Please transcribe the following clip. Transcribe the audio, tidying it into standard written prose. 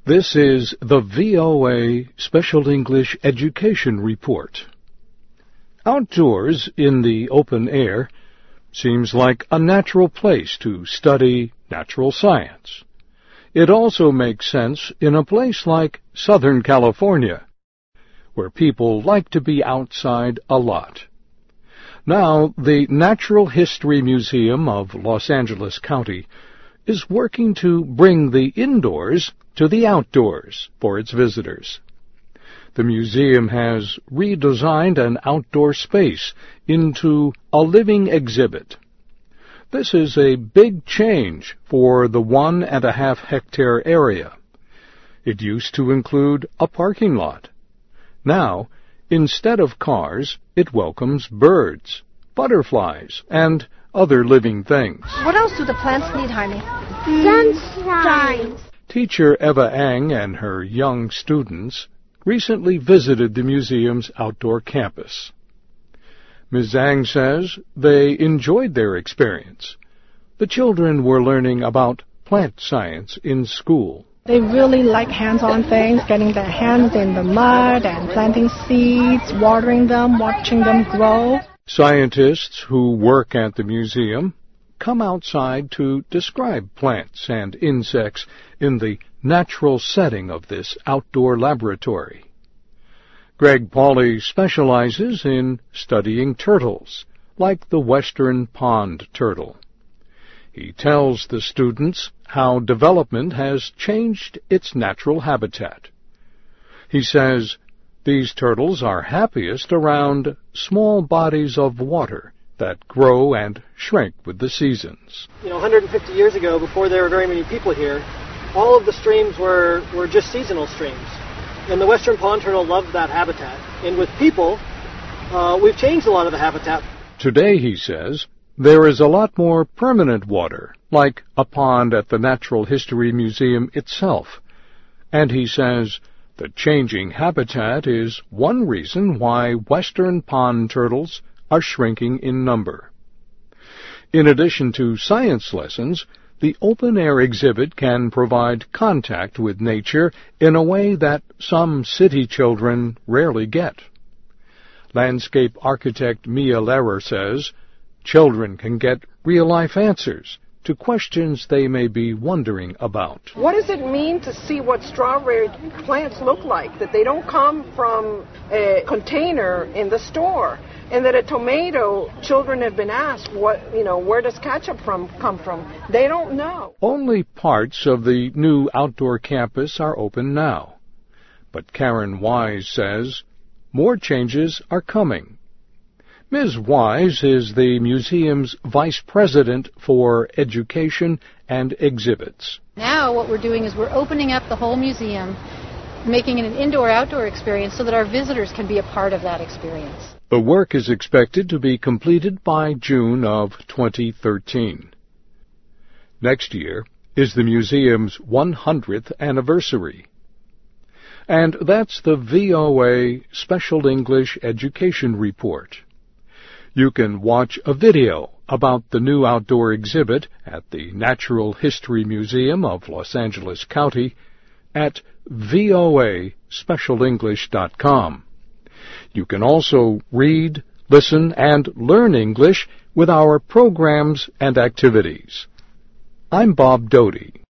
This is the VOA Special English Education Report. Outdoors in the open air seems like a natural place to study natural science. It also makes sense in a place like Southern California, where people like to be outside a lot. Now, the Natural History Museum of Los Angeles County is working to bring the indoors to the outdoors for its visitors. The museum has redesigned an outdoor space into a living exhibit. This is a big change for the 1.5 hectare area. It used to include a parking lot. Now, instead of cars, it welcomes birds, butterflies, and other living things. What else do the plants need, Jaime? Sunshine. Teacher Eva Ang and her young students recently visited the museum's outdoor campus. Ms. Ang says they enjoyed their experience. The children were learning about plant science in school. They really like hands-on things, getting their hands in the mud and planting seeds, watering them, watching them grow. Scientists who work at the museum come outside to describe plants and insects in the natural setting of this outdoor laboratory. Greg Pauly specializes in studying turtles, like the western pond turtle. He tells the students how development has changed its natural habitat. He says these turtles are happiest around small bodies of water that grow and shrink with the seasons. 150 years ago, before there were very many people here, all of the streams were just seasonal streams. And the western pond turtle loved that habitat. And with people, we've changed a lot of the habitat. Today, he says, there is a lot more permanent water, like a pond at the Natural History Museum itself. And he says the changing habitat is one reason why western pond turtles are shrinking in number. In addition to science lessons, the open-air exhibit can provide contact with nature in a way that some city children rarely get. Landscape architect Mia Lehrer says children can get real-life answers to questions they may be wondering about. What does it mean to see what strawberry plants look like, that they don't come from a container in the store? And that a tomato, children have been asked, where does ketchup come from? They don't know. Only parts of the new outdoor campus are open now. But Karen Wise says more changes are coming. Ms. Wise is the museum's vice president for education and exhibits. Now what we're doing is we're opening up the whole museum, making it an indoor-outdoor experience so that our visitors can be a part of that experience. The work is expected to be completed by June of 2013. Next year is the museum's 100th anniversary. And that's the VOA Special English Education Report. You can watch a video about the new outdoor exhibit at the Natural History Museum of Los Angeles County at voaspecialenglish.com. You can also read, listen, and learn English with our programs and activities. I'm Bob Doty.